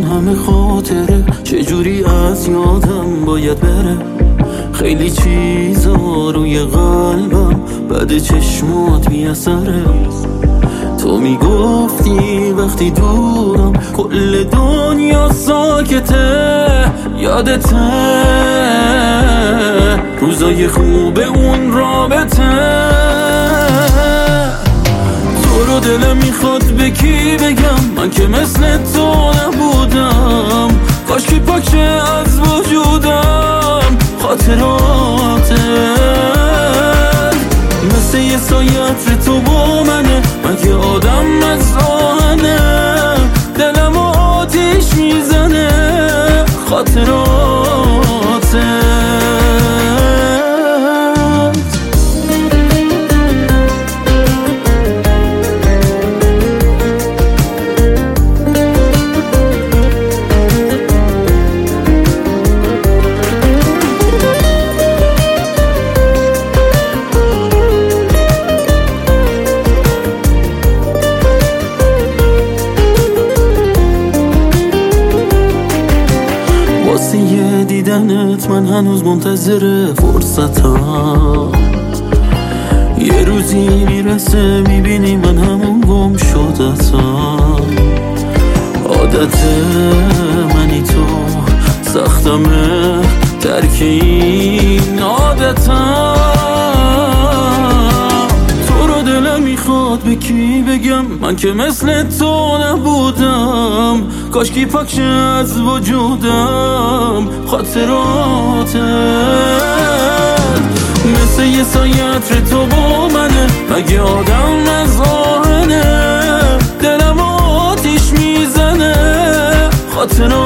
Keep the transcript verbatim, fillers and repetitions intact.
اون همه خاطره چجوری از یادم باید بره؟ خیلی چیزا روی قلبم بعد چشمات بی اثره. تو میگفتی وقتی دورم کل دنیا ساکته، یادته روزای خوب اون رابطه. تو رو دلم میخواد به کی بگم، من که مثل تو نبودم. کاش که پاکشه از وجودم خاطراتت، مثل یه سایت تو با منه. مگه آدم از آهنه، دلم آتیش میزنه خاطراتت. واسه دیدنت من هنوز منتظر فرصتم. یه روزی میرسه میبینی من همون گم شدتم. عادت منی تو، سختمه ترک این عادتم. تو رو دلم میخواد به کی بگم، من که مثل تو نبودم. کاش کی پاکشه از وجودم خاطراتت، مثل یه سایت تو با منه. مگه آدم از آهنه، دلم آتیش میزنه خاطراتت.